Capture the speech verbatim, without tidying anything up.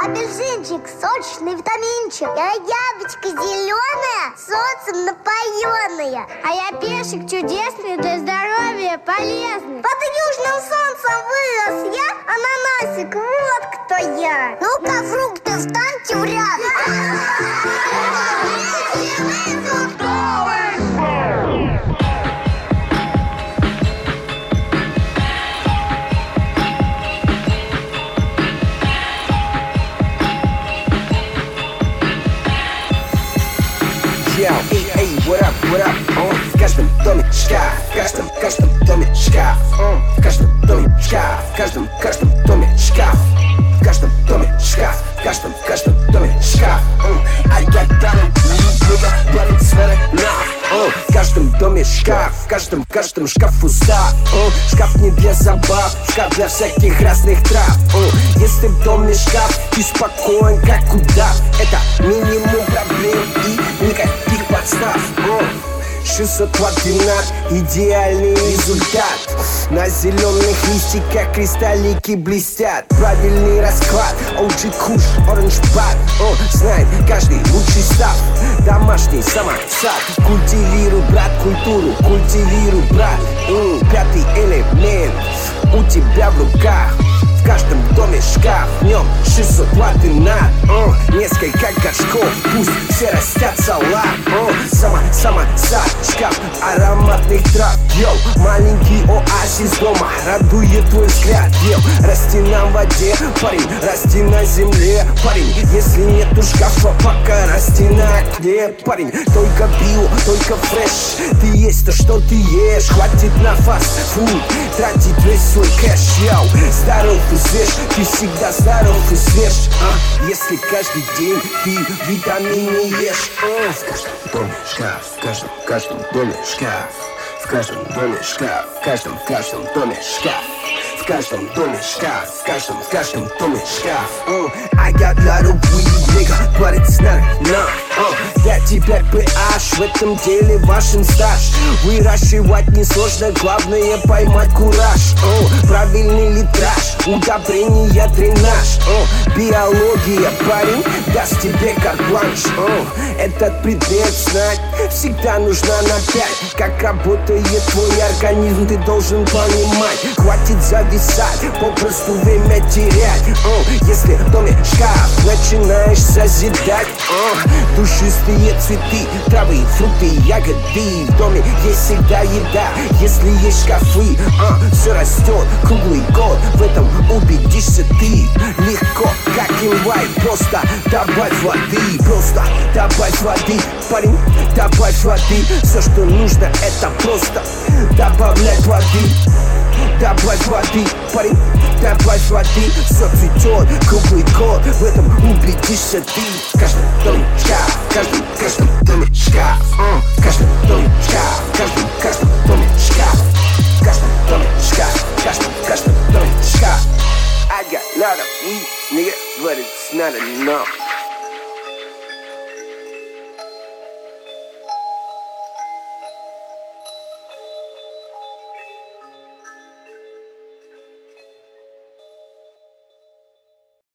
апельсинчик, сочный витаминчик. Я яблочко зеленое, солнцем напоенное. А я персик чудесный, для здоровья полезный. Под южным солнцем вырос я, ананасик, вот кто я. Ну-ка, фрукты, встаньте в ряд. Эй, эй, what up, what up, uh, в каждом доме шкаф, в каждом, в каждом доме шкаф, uh, в каждом доме шкаф, в каждом, в каждом доме шкаф, в каждом доме шкаф, в каждом, в каждом доме шкаф, uh, I got talent, nigga, but it's not enough, uh, в каждом доме шкаф, в каждом, в каждом шкафу став, uh, шкаф не для забав, шкаф для всяких разных трав, uh, если в доме шкаф, ты спокоен как удав, это минимум проблем и никаких подстав. шестьсот ватт динар, идеальный результат. На зеленых листиках кристаллики блестят. Правильный расклад, о джи Kush, Orange Bud. О, знает каждый лучший став. Домашний самосад. Культивируй, брат, культуру, культивируй, брат. М, Пятый элемент у тебя в руках. В каждом доме шкаф, в нем шестьсот ватт и над, uh, несколько горшков, пусть все растят салат, uh, Сама, сама, сад, шкаф ароматных трав, йоу, маленький оазис дома, радует твой взгляд, йоу, расти на воде, парень, расти на земле, парень, если нету шкафа, пока расти на окне, парень, только био, только фреш, ты есть то, что ты ешь, хватит на фастфуд, тратить весь свой кэш, йоу, здоров и свеж, ты всегда здоров и свеж, а? Если каждый день ты витамины ешь, а? В каждом доме шкаф, в каждом, в каждом доме шкаф, в каждом доме шкаф, в каждом, в каждом доме шкаф, в каждом доме шкаф, в каждом, в каждом доме шкаф. uh, I got lot of weed, nigga, but it's not enough. uh, Для тебя pH, в этом деле важен стаж. Выращивать несложно, главное поймать кураж. uh, Правильный литраж, удобрения, дренаж. uh, Биология, парень, даст тебе карт-бланш. uh, Этот предмет знать всегда нужно на пять. Как работает твой организм, ты должен понимать. Хватит зависать, попросту время терять. uh, Если в доме шкаф, начинаешь созидать. uh, Душистые цветы, травы, фрукты, ягоды. В доме есть всегда еда, если есть шкафы. uh, Все растет круглый год, в этом убедишься ты. Легко, как инвайт, просто добавь воды. Просто добавь воды, парень, добавь воды. Все, что нужно, это просто добавлять воды. Добавь воды, парень, добавь воды. Все цветет круглый год, в этом убедишься ты. В каждом доме шкаф, в каждом, в каждом доме шкаф, uh, в каждом доме шкаф, в каждом, в каждом доме шкаф, в каждом доме шкаф, в каждом, в каждом доме шкаф. I got a lot of weed, nigga, but it's not enough.